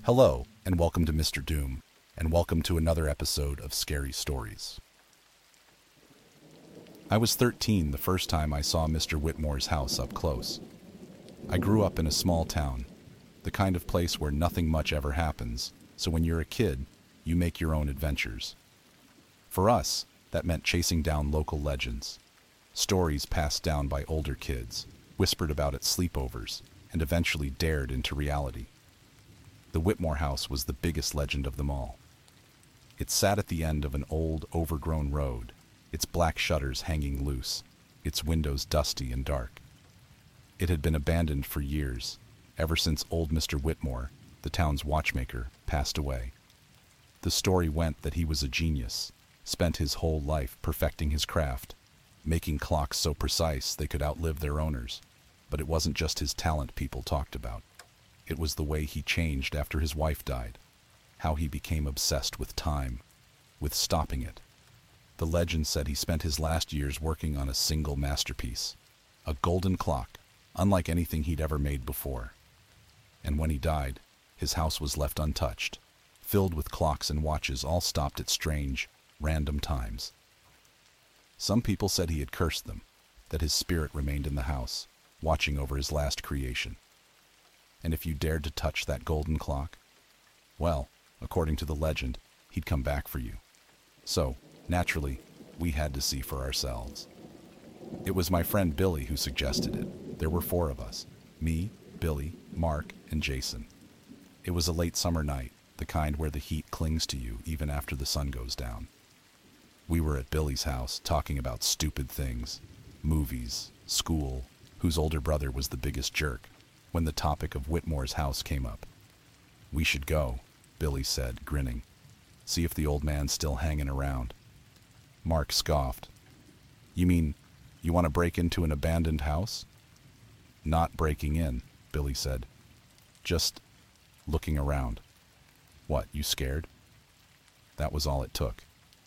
Hello, and welcome to Mr. Doom, and welcome to another episode of Scary Stories. I was 13 the first time I saw Mr. Whitmore's house up close. I grew up in a small town, the kind of place where nothing much ever happens, so when you're a kid, you make your own adventures. For us, that meant chasing down local legends, stories passed down by older kids, whispered about at sleepovers, and eventually dared into reality. The Whitmore house was the biggest legend of them all. It sat at the end of an old, overgrown road, its black shutters hanging loose, its windows dusty and dark. It had been abandoned for years, ever since old Mr. Whitmore, the town's watchmaker, passed away. The story went that he was a genius, spent his whole life perfecting his craft, making clocks so precise they could outlive their owners. But it wasn't just his talent people talked about. It was the way he changed after his wife died, how he became obsessed with time, with stopping it. The legend said he spent his last years working on a single masterpiece, a golden clock, unlike anything he'd ever made before. And when he died, his house was left untouched, filled with clocks and watches all stopped at strange, random times. Some people said he had cursed them, that his spirit remained in the house, watching over his last creation. And if you dared to touch that golden clock, well, according to the legend, he'd come back for you. So, naturally, we had to see for ourselves. It was my friend Billy who suggested it. There were 4 of us: me, Billy, Mark, and Jason. It was a late summer night, the kind where the heat clings to you even after the sun goes down. We were at Billy's house talking about stupid things, movies, school, whose older brother was the biggest jerk, when the topic of Whitmore's house came up. "We should go," Billy said, grinning. "See if the old man's still hanging around." Mark scoffed. "You mean, you want to break into an abandoned house?" "Not breaking in," Billy said. "Just looking around." "What, you scared?" That was all it took.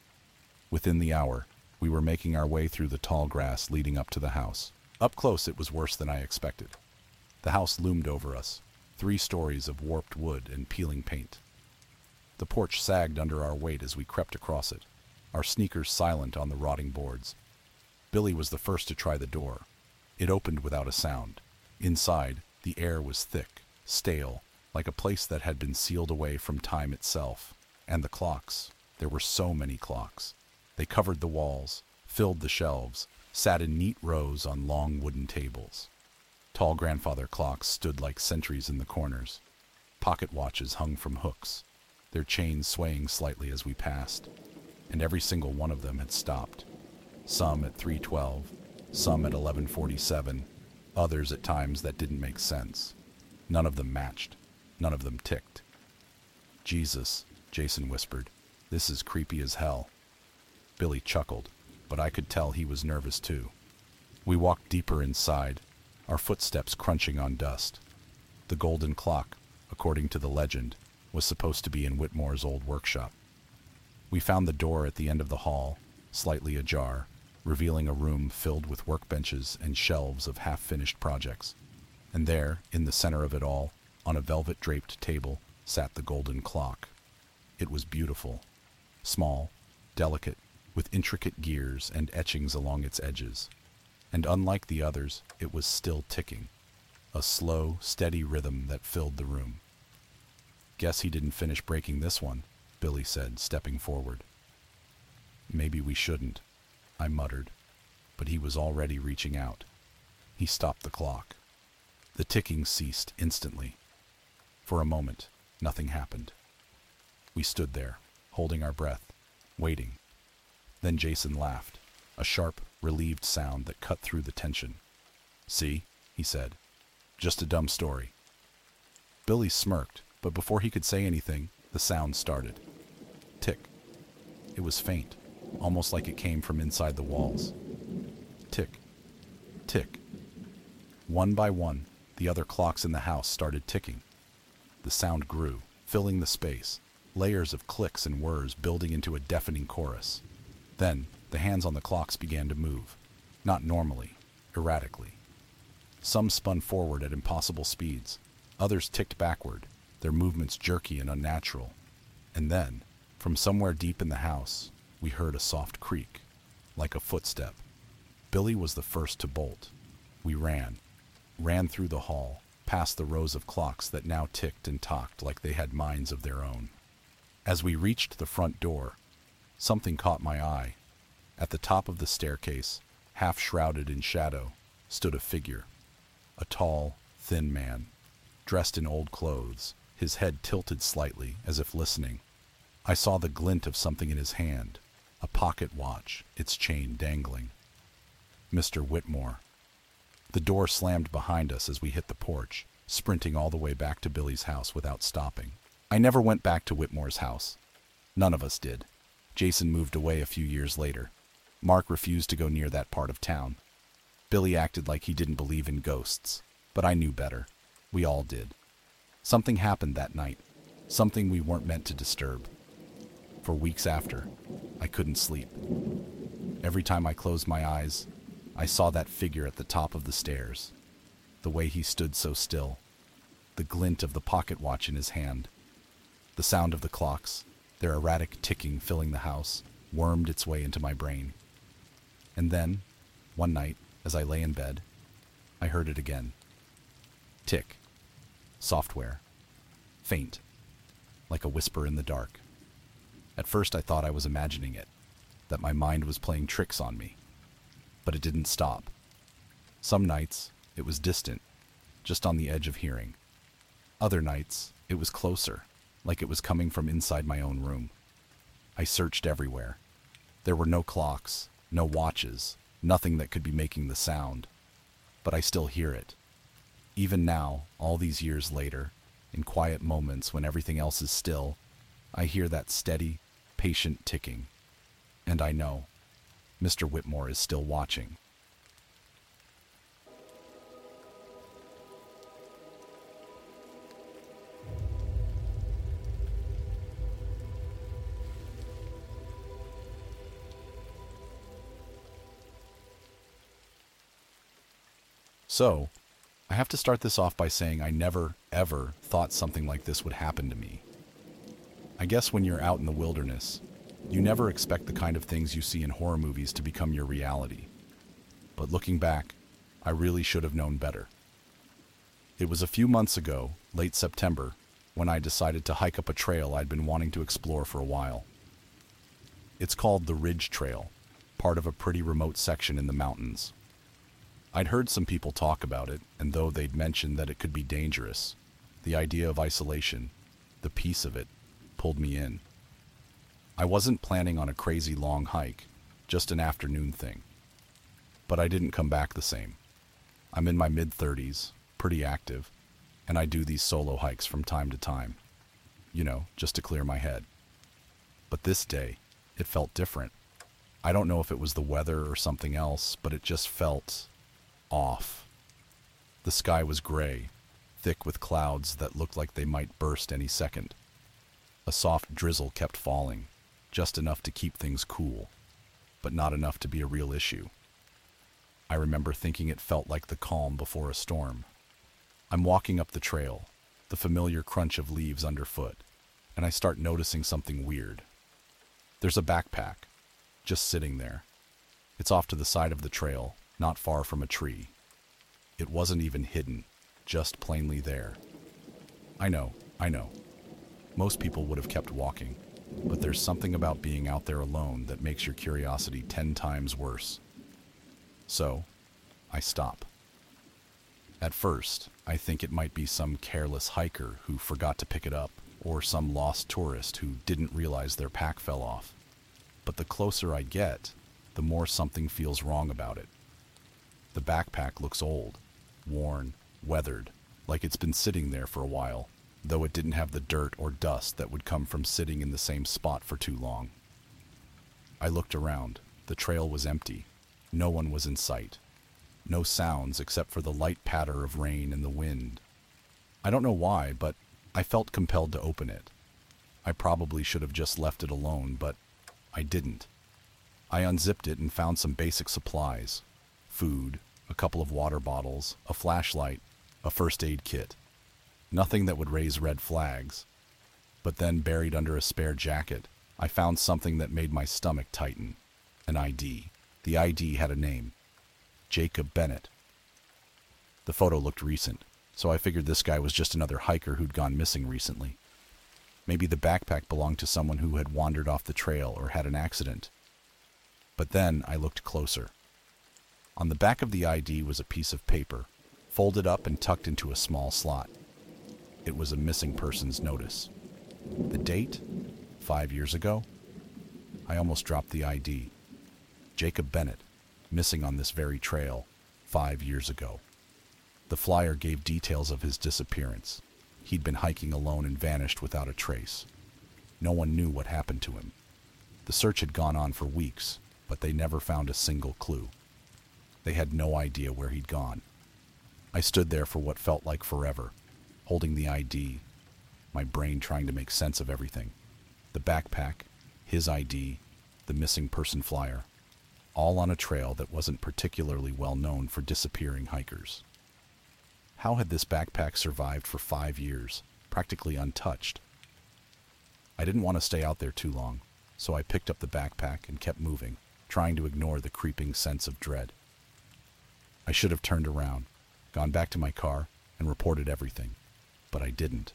Within the hour, we were making our way through the tall grass leading up to the house. Up close, it was worse than I expected. The house loomed over us, 3 stories of warped wood and peeling paint. The porch sagged under our weight as we crept across it, our sneakers silent on the rotting boards. Billy was the first to try the door. It opened without a sound. Inside, the air was thick, stale, like a place that had been sealed away from time itself. And the clocks. There were so many clocks. They covered the walls, filled the shelves, sat in neat rows on long wooden tables. Tall grandfather clocks stood like sentries in the corners. Pocket watches hung from hooks, their chains swaying slightly as we passed, and every single one of them had stopped. Some at 3:12, some at 11:47, others at times that didn't make sense. None of them matched. None of them ticked. "Jesus," Jason whispered. "This is creepy as hell." Billy chuckled, but I could tell he was nervous too. We walked deeper inside, our footsteps crunching on dust. The golden clock, according to the legend, was supposed to be in Whitmore's old workshop. We found the door at the end of the hall, slightly ajar, revealing a room filled with workbenches and shelves of half-finished projects. And there, in the center of it all, on a velvet-draped table, sat the golden clock. It was beautiful, small, delicate, with intricate gears and etchings along its edges. And unlike the others, it was still ticking, a slow, steady rhythm that filled the room. "Guess he didn't finish breaking this one," Billy said, stepping forward. "Maybe we shouldn't," I muttered, but he was already reaching out. He stopped the clock. The ticking ceased instantly. For a moment, nothing happened. We stood there, holding our breath, waiting. Then Jason laughed, a sharp, relieved sound that cut through the tension. "See," he said. "Just a dumb story." Billy smirked, but before he could say anything, the sound started. Tick. It was faint, almost like it came from inside the walls. Tick. Tick. One by one, the other clocks in the house started ticking. The sound grew, filling the space, layers of clicks and whirs building into a deafening chorus. Then, the hands on the clocks began to move, not normally, erratically. Some spun forward at impossible speeds, others ticked backward, their movements jerky and unnatural. And then, from somewhere deep in the house, we heard a soft creak, like a footstep. Billy was the first to bolt. We ran through the hall, past the rows of clocks that now ticked and talked like they had minds of their own. As we reached the front door, something caught my eye. At the top of the staircase, half shrouded in shadow, stood a figure. A tall, thin man, dressed in old clothes, his head tilted slightly as if listening. I saw the glint of something in his hand, a pocket watch, its chain dangling. Mr. Whitmore. The door slammed behind us as we hit the porch, sprinting all the way back to Billy's house without stopping. I never went back to Whitmore's house. None of us did. Jason moved away a few years later. Mark refused to go near that part of town. Billy acted like he didn't believe in ghosts, but I knew better. We all did. Something happened that night, something we weren't meant to disturb. For weeks after, I couldn't sleep. Every time I closed my eyes, I saw that figure at the top of the stairs. The way he stood so still. The glint of the pocket watch in his hand. The sound of the clocks, their erratic ticking filling the house, wormed its way into my brain. And then, one night, as I lay in bed, I heard it again. Tick. Software. Faint. Like a whisper in the dark. At first I thought I was imagining it, that my mind was playing tricks on me. But it didn't stop. Some nights, it was distant, just on the edge of hearing. Other nights, it was closer, like it was coming from inside my own room. I searched everywhere. There were no clocks, no watches, nothing that could be making the sound. But I still hear it. Even now, all these years later, in quiet moments when everything else is still, I hear that steady, patient ticking. And I know Mr. Whitmore is still watching. So, I have to start this off by saying I never, ever thought something like this would happen to me. I guess when you're out in the wilderness, you never expect the kind of things you see in horror movies to become your reality. But looking back, I really should have known better. It was a few months ago, late September, when I decided to hike up a trail I'd been wanting to explore for a while. It's called the Ridge Trail, part of a pretty remote section in the mountains. I'd heard some people talk about it, and though they'd mentioned that it could be dangerous, the idea of isolation, the peace of it, pulled me in. I wasn't planning on a crazy long hike, just an afternoon thing. But I didn't come back the same. I'm in my mid-30s, pretty active, and I do these solo hikes from time to time. Just to clear my head. But this day, it felt different. I don't know if it was the weather or something else, but it just felt off. The sky was gray, thick with clouds that looked like they might burst any second. A soft drizzle kept falling, just enough to keep things cool, but not enough to be a real issue. I remember thinking it felt like the calm before a storm. I'm walking up the trail, the familiar crunch of leaves underfoot, and I start noticing something weird. There's a backpack, just sitting there. It's off to the side of the trail, not far from a tree. It wasn't even hidden, just plainly there. I know. Most people would have kept walking, but there's something about being out there alone that makes your curiosity 10 times worse. So, I stop. At first, I think it might be some careless hiker who forgot to pick it up, or some lost tourist who didn't realize their pack fell off. But the closer I get, the more something feels wrong about it. The backpack looks old, worn, weathered, like it's been sitting there for a while, though it didn't have the dirt or dust that would come from sitting in the same spot for too long. I looked around. The trail was empty. No one was in sight. No sounds except for the light patter of rain and the wind. I don't know why, but I felt compelled to open it. I probably should have just left it alone, but I didn't. I unzipped it and found some basic supplies. Food, a couple of water bottles, a flashlight, a first aid kit. Nothing that would raise red flags. But then, buried under a spare jacket, I found something that made my stomach tighten. An ID. The ID had a name. Jacob Bennett. The photo looked recent, so I figured this guy was just another hiker who'd gone missing recently. Maybe the backpack belonged to someone who had wandered off the trail or had an accident. But then I looked closer. On the back of the ID was a piece of paper, folded up and tucked into a small slot. It was a missing persons notice. The date? 5 years ago? I almost dropped the ID. Jacob Bennett, missing on this very trail, 5 years ago. The flyer gave details of his disappearance. He'd been hiking alone and vanished without a trace. No one knew what happened to him. The search had gone on for weeks, but they never found a single clue. They had no idea where he'd gone. I stood there for what felt like forever, holding the ID, my brain trying to make sense of everything. The backpack, his ID, the missing person flyer, all on a trail that wasn't particularly well known for disappearing hikers. How had this backpack survived for 5 years, practically untouched? I didn't want to stay out there too long, so I picked up the backpack and kept moving, trying to ignore the creeping sense of dread. I should have turned around, gone back to my car, and reported everything, but I didn't.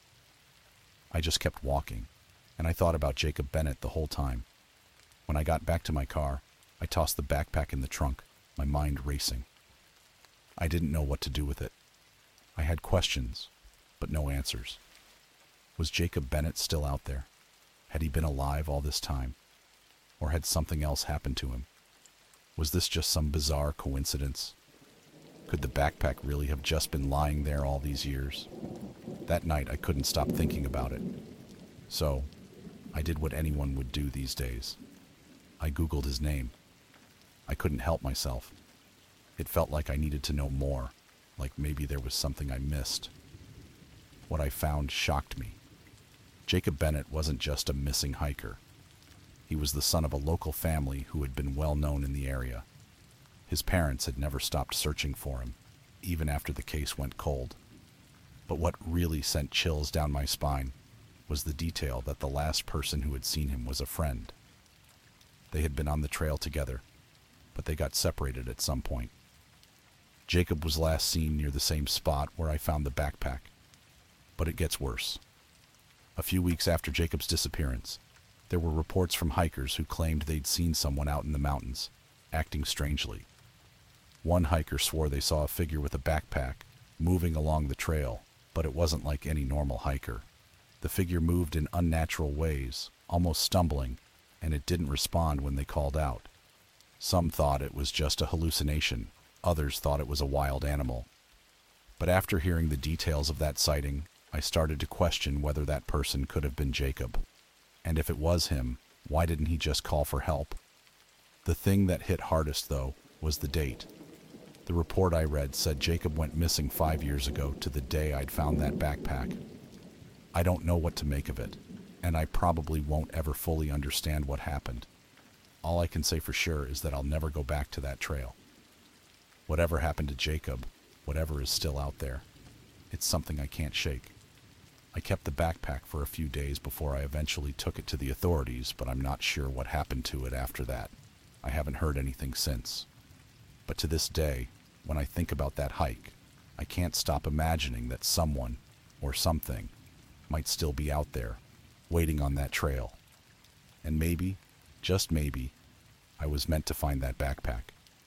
I just kept walking, and I thought about Jacob Bennett the whole time. When I got back to my car, I tossed the backpack in the trunk, my mind racing. I didn't know what to do with it. I had questions, but no answers. Was Jacob Bennett still out there? Had he been alive all this time? Or had something else happened to him? Was this just some bizarre coincidence? Could the backpack really have just been lying there all these years? That night I couldn't stop thinking about it. So, I did what anyone would do these days. I Googled his name. I couldn't help myself. It felt like I needed to know more, like maybe there was something I missed. What I found shocked me. Jacob Bennett wasn't just a missing hiker. He was the son of a local family who had been well known in the area. His parents had never stopped searching for him, even after the case went cold. But what really sent chills down my spine was the detail that the last person who had seen him was a friend. They had been on the trail together, but they got separated at some point. Jacob was last seen near the same spot where I found the backpack. But it gets worse. A few weeks after Jacob's disappearance, there were reports from hikers who claimed they'd seen someone out in the mountains, acting strangely. One hiker swore they saw a figure with a backpack moving along the trail, but it wasn't like any normal hiker. The figure moved in unnatural ways, almost stumbling, and it didn't respond when they called out. Some thought it was just a hallucination. Others thought it was a wild animal. But after hearing the details of that sighting, I started to question whether that person could have been Jacob. And if it was him, why didn't he just call for help? The thing that hit hardest, though, was the date. The report I read said Jacob went missing 5 years ago to the day I'd found that backpack. I don't know what to make of it, and I probably won't ever fully understand what happened. All I can say for sure is that I'll never go back to that trail. Whatever happened to Jacob, whatever is still out there, it's something I can't shake. I kept the backpack for a few days before I eventually took it to the authorities, but I'm not sure what happened to it after that. I haven't heard anything since. But to this day, when I think about that hike, I can't stop imagining that someone, or something, might still be out there, waiting on that trail. And maybe, just maybe, I was meant to find that backpack.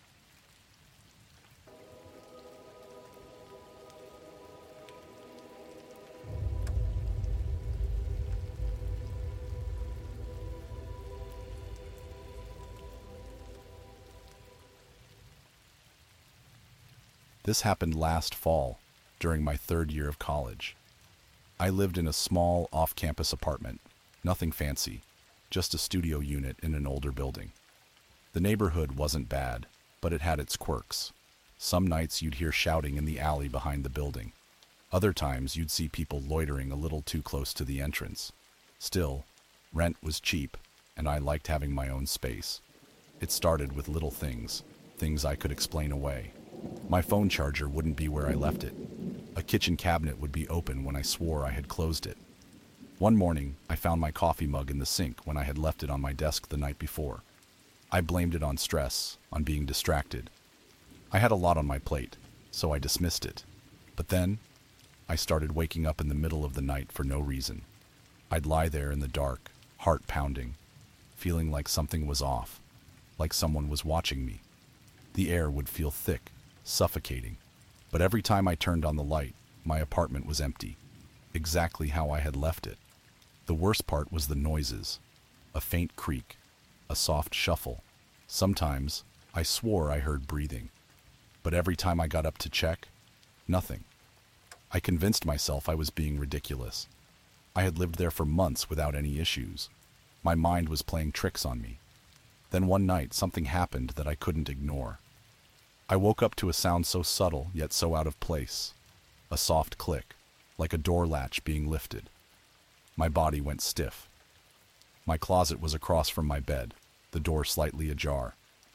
This happened last fall, during my 3rd year of college. I lived in a small, off-campus apartment, nothing fancy, just a studio unit in an older building. The neighborhood wasn't bad, but it had its quirks. Some nights you'd hear shouting in the alley behind the building. Other times you'd see people loitering a little too close to the entrance. Still, rent was cheap, and I liked having my own space. It started with little things I could explain away. My phone charger wouldn't be where I left it. A kitchen cabinet would be open when I swore I had closed it. One morning, I found my coffee mug in the sink when I had left it on my desk the night before. I blamed it on stress, on being distracted. I had a lot on my plate, so I dismissed it. But then, I started waking up in the middle of the night for no reason. I'd lie there in the dark, heart pounding, feeling like something was off, like someone was watching me. The air would feel thick, suffocating. But every time I turned on the light, my apartment was empty, exactly how I had left it. The worst part was the noises. A faint creak, a soft shuffle. Sometimes, I swore I heard breathing. But every time I got up to check, nothing. I convinced myself I was being ridiculous. I had lived there for months without any issues. My mind was playing tricks on me. Then one night, something happened that I couldn't ignore. I woke up to a sound so subtle, yet so out of place. A soft click, like a door latch being lifted. My body went stiff. My closet was across from my bed, the door slightly ajar.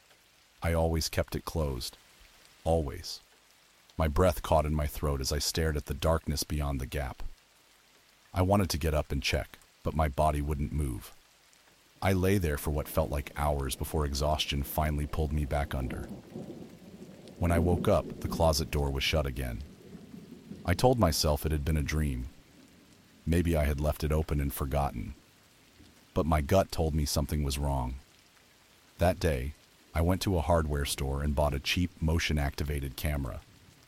I always kept it closed. Always. My breath caught in my throat as I stared at the darkness beyond the gap. I wanted to get up and check, but my body wouldn't move. I lay there for what felt like hours before exhaustion finally pulled me back under. When I woke up, the closet door was shut again. I told myself it had been a dream. Maybe I had left it open and forgotten. But my gut told me something was wrong. That day, I went to a hardware store and bought a cheap motion-activated camera.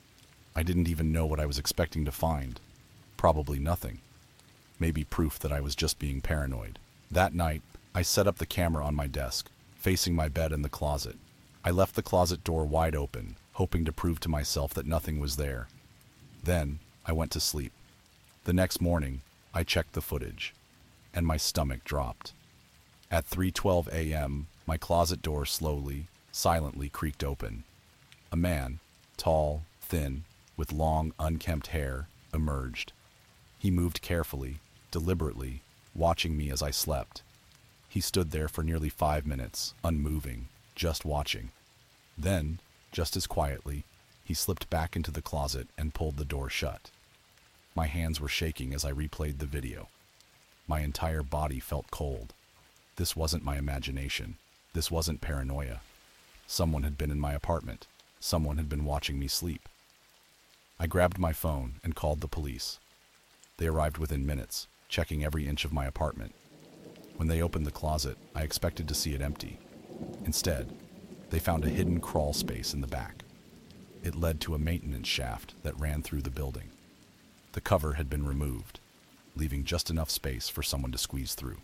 I didn't even know what I was expecting to find. Probably nothing. Maybe proof that I was just being paranoid. That night, I set up the camera on my desk, facing my bed in the closet. I left the closet door wide open, hoping to prove to myself that nothing was there. Then, I went to sleep. The next morning, I checked the footage, and my stomach dropped. At 3:12 a.m., my closet door slowly, silently creaked open. A man, tall, thin, with long, unkempt hair, emerged. He moved carefully, deliberately, watching me as I slept. He stood there for nearly 5 minutes, unmoving, just watching. Then, just as quietly, he slipped back into the closet and pulled the door shut. My hands were shaking as I replayed the video. My entire body felt cold. This wasn't my imagination. This wasn't paranoia. Someone had been in my apartment. Someone had been watching me sleep. I grabbed my phone and called the police. They arrived within minutes, checking every inch of my apartment. When they opened the closet, I expected to see it empty. Instead, they found a hidden crawl space in the back. It led to a maintenance shaft that ran through the building. The cover had been removed, leaving just enough space for someone to squeeze through.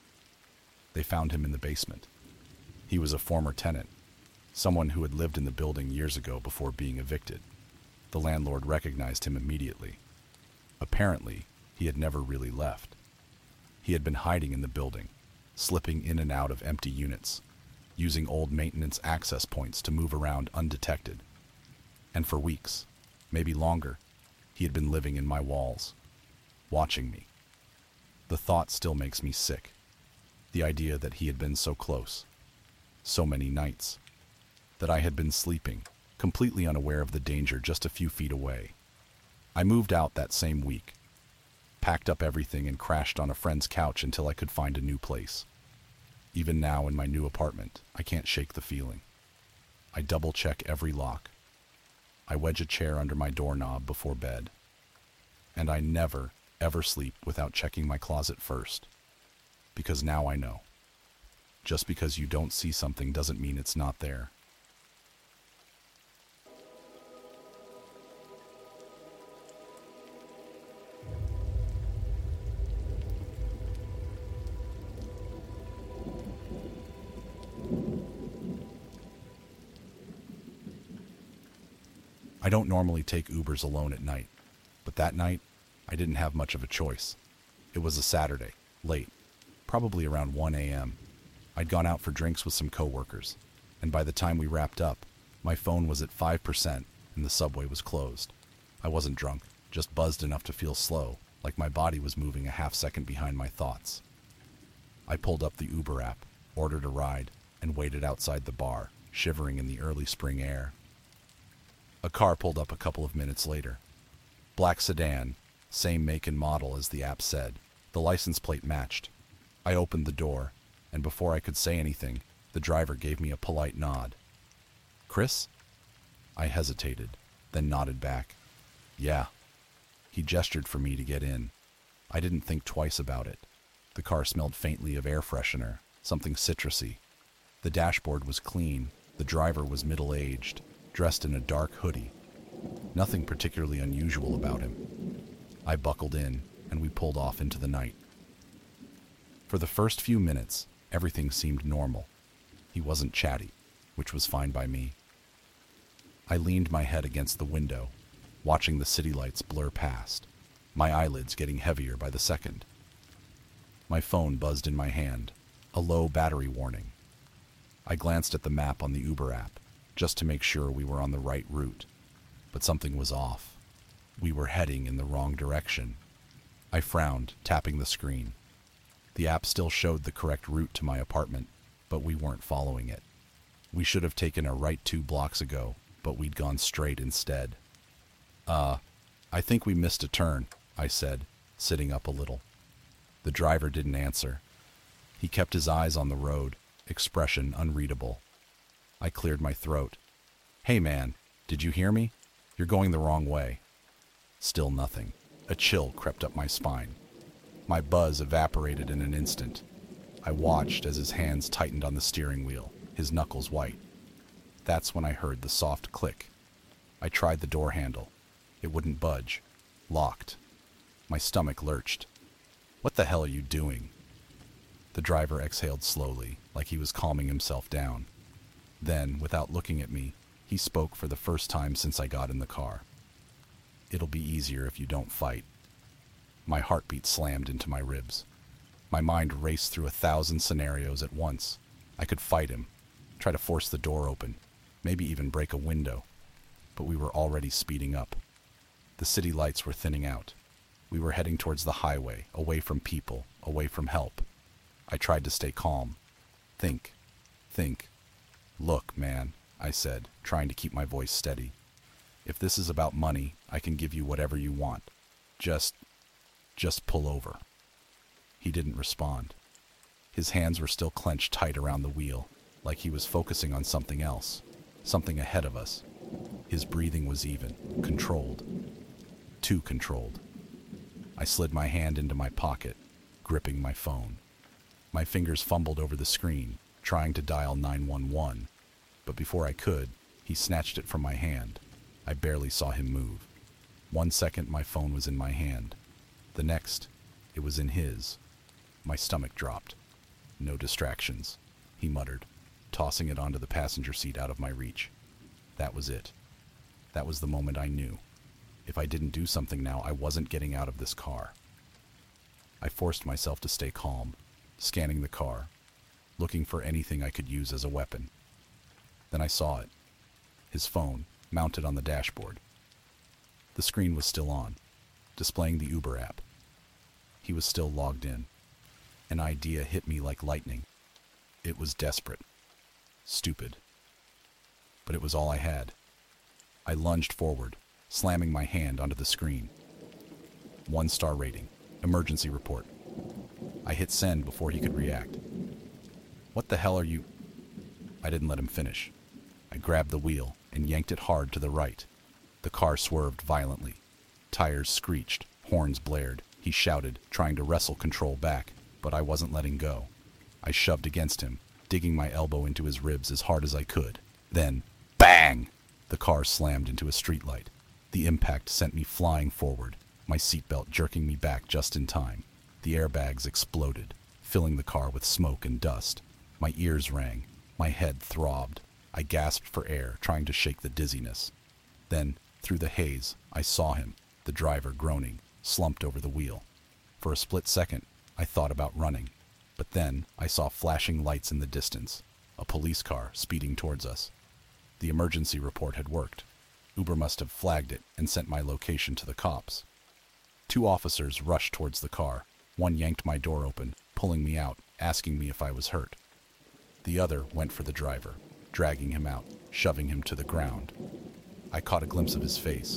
They found him in the basement. He was a former tenant, someone who had lived in the building years ago before being evicted. The landlord recognized him immediately. Apparently, he had never really left. He had been hiding in the building, slipping in and out of empty units, using old maintenance access points to move around undetected. And for weeks, maybe longer, he had been living in my walls, watching me. The thought still makes me sick. The idea that he had been so close, so many nights, that I had been sleeping, completely unaware of the danger just a few feet away. I moved out that same week, packed up everything and crashed on a friend's couch until I could find a new place. Even now in my new apartment, I can't shake the feeling. I double-check every lock. I wedge a chair under my doorknob before bed. And I never, ever sleep without checking my closet first. Because now I know. Just because you don't see something doesn't mean it's not there. I don't normally take Ubers alone at night, but that night, I didn't have much of a choice. It was a Saturday, late, probably around 1 a.m. I'd gone out for drinks with some coworkers, and by the time we wrapped up, my phone was at 5% and the subway was closed. I wasn't drunk, just buzzed enough to feel slow, like my body was moving a half second behind my thoughts. I pulled up the Uber app, ordered a ride, and waited outside the bar, shivering in the early spring air. A car pulled up a couple of minutes later. Black sedan, same make and model as the app said. The license plate matched. I opened the door, and before I could say anything, the driver gave me a polite nod. "Chris?" I hesitated, then nodded back. "Yeah." He gestured for me to get in. I didn't think twice about it. The car smelled faintly of air freshener, something citrusy. The dashboard was clean. The driver was middle-aged, dressed in a dark hoodie. Nothing particularly unusual about him. I buckled in, and we pulled off into the night. For the first few minutes, everything seemed normal. He wasn't chatty, which was fine by me. I leaned my head against the window, watching the city lights blur past, my eyelids getting heavier by the second. My phone buzzed in my hand, a low battery warning. I glanced at the map on the Uber app, just to make sure we were on the right route. But something was off. We were heading in the wrong direction. I frowned, tapping the screen. The app still showed the correct route to my apartment, but we weren't following it. We should have taken a right 2 blocks ago, but we'd gone straight instead. I think we missed a turn," I said, sitting up a little. The driver didn't answer. He kept his eyes on the road, expression unreadable. I cleared my throat. "Hey man, did you hear me? You're going the wrong way." Still nothing. A chill crept up my spine. My buzz evaporated in an instant. I watched as his hands tightened on the steering wheel, his knuckles white. That's when I heard the soft click. I tried the door handle. It wouldn't budge. Locked. My stomach lurched. "What the hell are you doing?" The driver exhaled slowly, like he was calming himself down. Then, without looking at me, he spoke for the first time since I got in the car. "It'll be easier if you don't fight." My heartbeat slammed into my ribs. My mind raced through 1,000 scenarios at once. I could fight him, try to force the door open, maybe even break a window. But we were already speeding up. The city lights were thinning out. We were heading towards the highway, away from people, away from help. I tried to stay calm. Think. "Look, man," I said, trying to keep my voice steady. "If this is about money, I can give you whatever you want. Just pull over." He didn't respond. His hands were still clenched tight around the wheel, like he was focusing on something else, something ahead of us. His breathing was even, controlled. Too controlled. I slid my hand into my pocket, gripping my phone. My fingers fumbled over the screen, trying to dial 911, but before I could, he snatched it from my hand. I barely saw him move. 1 second, my phone was in my hand. The next, it was in his. My stomach dropped. "No distractions," he muttered, tossing it onto the passenger seat out of my reach. That was it. That was the moment I knew. If I didn't do something now, I wasn't getting out of this car. I forced myself to stay calm, scanning the car, looking for anything I could use as a weapon. Then I saw it. His phone, mounted on the dashboard. The screen was still on, displaying the Uber app. He was still logged in. An idea hit me like lightning. It was desperate. Stupid. But it was all I had. I lunged forward, slamming my hand onto the screen. 1-star rating. Emergency report. I hit send before he could react. "What the hell are you—" I didn't let him finish. I grabbed the wheel and yanked it hard to the right. The car swerved violently. Tires screeched, horns blared. He shouted, trying to wrestle control back, but I wasn't letting go. I shoved against him, digging my elbow into his ribs as hard as I could. Then, bang! The car slammed into a streetlight. The impact sent me flying forward, my seatbelt jerking me back just in time. The airbags exploded, filling the car with smoke and dust. My ears rang. My head throbbed. I gasped for air, trying to shake the dizziness. Then, through the haze, I saw him, the driver groaning, slumped over the wheel. For a split second, I thought about running. But then, I saw flashing lights in the distance, a police car speeding towards us. The emergency report had worked. Uber must have flagged it and sent my location to the cops. 2 officers rushed towards the car. One yanked my door open, pulling me out, asking me if I was hurt. The other went for the driver, dragging him out, shoving him to the ground. I caught a glimpse of his face,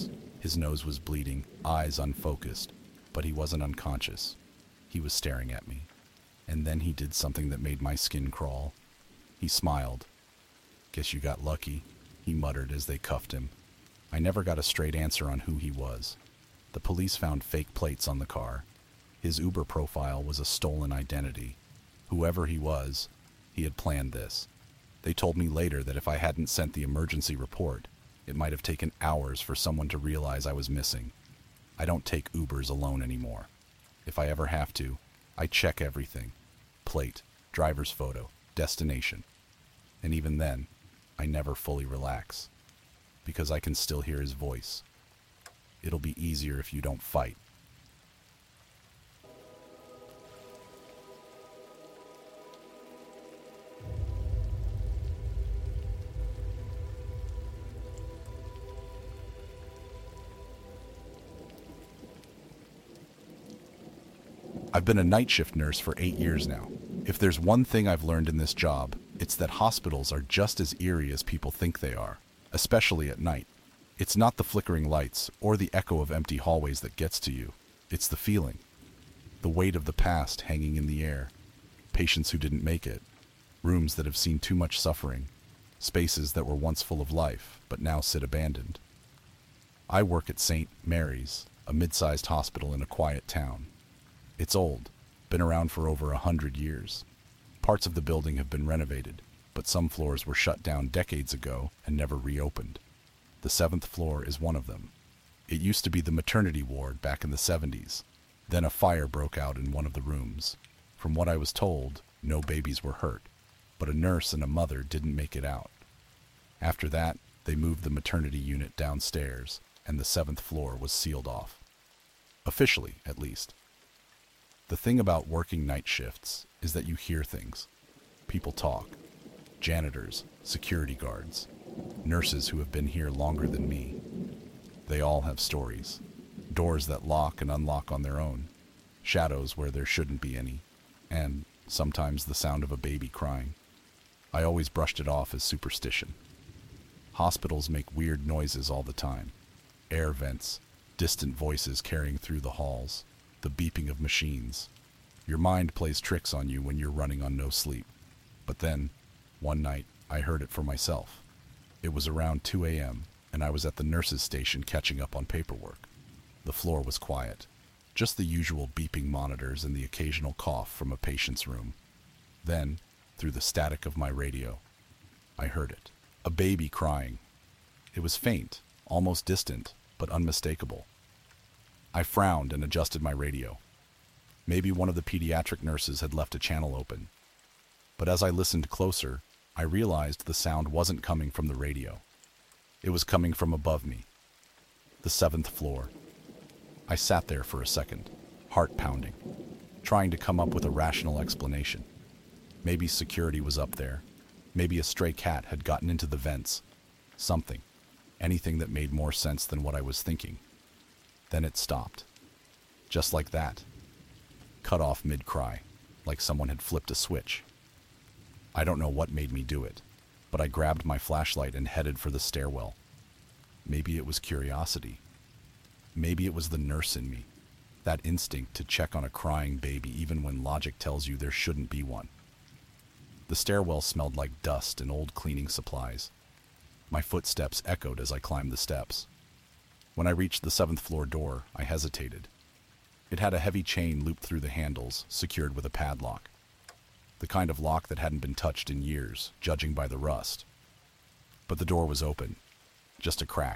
His nose was bleeding, eyes unfocused, but he wasn't unconscious. He was staring at me. And then he did something that made my skin crawl. He smiled. "Guess you got lucky," he muttered as they cuffed him. I never got a straight answer on who he was. The police found fake plates on the car. His Uber profile was a stolen identity. Whoever he was, he had planned this. They told me later that if I hadn't sent the emergency report, it might have taken hours for someone to realize I was missing. I don't take Ubers alone anymore. If I ever have to, I check everything. Plate, driver's photo, destination. And even then, I never fully relax. Because I can still hear his voice. It'll be easier if you don't fight. I've been a night shift nurse for 8 years now. If there's one thing I've learned in this job, it's that hospitals are just as eerie as people think they are, especially at night. It's not the flickering lights or the echo of empty hallways that gets to you. It's the feeling. The weight of the past hanging in the air. Patients who didn't make it. Rooms that have seen too much suffering. Spaces that were once full of life, but now sit abandoned. I work at St. Mary's, a mid-sized hospital in a quiet town. It's old, been around for over 100 years. Parts of the building have been renovated, but some floors were shut down decades ago and never reopened. The 7th floor is one of them. It used to be the maternity ward back in the 70s. Then a fire broke out in one of the rooms. From what I was told, no babies were hurt, but a nurse and a mother didn't make it out. After that, they moved the maternity unit downstairs, and the 7th floor was sealed off. Officially, at least. The thing about working night shifts is that you hear things. People talk. Janitors, security guards, nurses who have been here longer than me. They all have stories. Doors that lock and unlock on their own. Shadows where there shouldn't be any. And sometimes the sound of a baby crying. I always brushed it off as superstition. Hospitals make weird noises all the time. Air vents, distant voices carrying through the halls. The beeping of machines. Your mind plays tricks on you when you're running on no sleep. But then, one night, I heard it for myself. It was around 2 a.m., and I was at the nurse's station catching up on paperwork. The floor was quiet. Just the usual beeping monitors and the occasional cough from a patient's room. Then, through the static of my radio, I heard it. A baby crying. It was faint, almost distant, but unmistakable. I frowned and adjusted my radio. Maybe one of the pediatric nurses had left a channel open. But as I listened closer, I realized the sound wasn't coming from the radio. It was coming from above me. The 7th floor. I sat there for a second, heart pounding, trying to come up with a rational explanation. Maybe security was up there. Maybe a stray cat had gotten into the vents. Something. Anything that made more sense than what I was thinking. Then it stopped. Just like that. Cut off mid-cry, like someone had flipped a switch. I don't know what made me do it, but I grabbed my flashlight and headed for the stairwell. Maybe it was curiosity. Maybe it was the nurse in me, that instinct to check on a crying baby even when logic tells you there shouldn't be one. The stairwell smelled like dust and old cleaning supplies. My footsteps echoed as I climbed the steps. When I reached the 7th floor door, I hesitated. It had a heavy chain looped through the handles, secured with a padlock. The kind of lock that hadn't been touched in years, judging by the rust. But the door was open. Just a crack.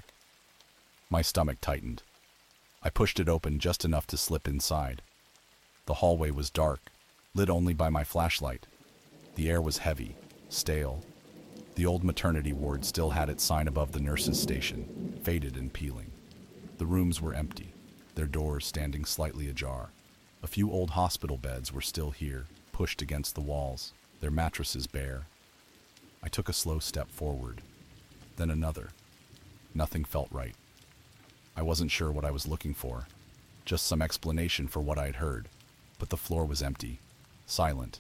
My stomach tightened. I pushed it open just enough to slip inside. The hallway was dark, lit only by my flashlight. The air was heavy, stale. The old maternity ward still had its sign above the nurse's station, faded and peeling. The rooms were empty, their doors standing slightly ajar. A few old hospital beds were still here, pushed against the walls, their mattresses bare. I took a slow step forward, then another. Nothing felt right. I wasn't sure what I was looking for, just some explanation for what I'd heard, but the floor was empty, silent.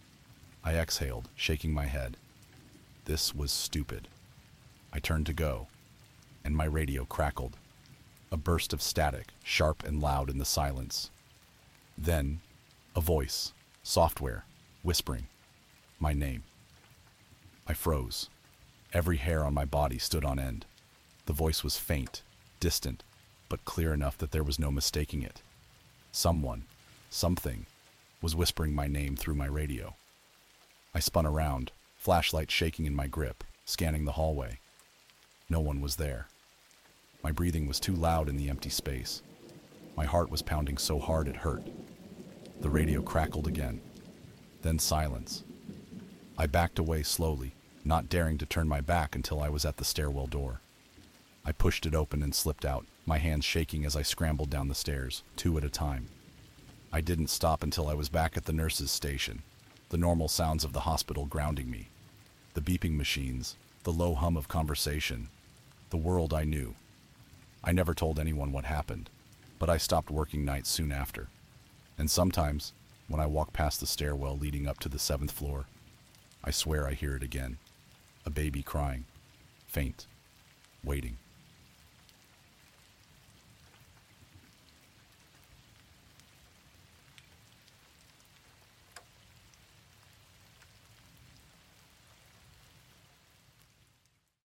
I exhaled, shaking my head. This was stupid. I turned to go, and my radio crackled. A burst of static, sharp and loud in the silence. Then, a voice, software, whispering, my name. I froze. Every hair on my body stood on end. The voice was faint, distant, but clear enough that there was no mistaking it. Someone, something, was whispering my name through my radio. I spun around, flashlight shaking in my grip, scanning the hallway. No one was there. My breathing was too loud in the empty space. My heart was pounding so hard it hurt. The radio crackled again. Then silence. I backed away slowly, not daring to turn my back until I was at the stairwell door. I pushed it open and slipped out, my hands shaking as I scrambled down the stairs, 2 at a time. I didn't stop until I was back at the nurse's station, the normal sounds of the hospital grounding me. The beeping machines, the low hum of conversation, the world I knew. I never told anyone what happened, but I stopped working nights soon after. And sometimes, when I walk past the stairwell leading up to the 7th floor, I swear I hear it again. A baby crying, faint, waiting.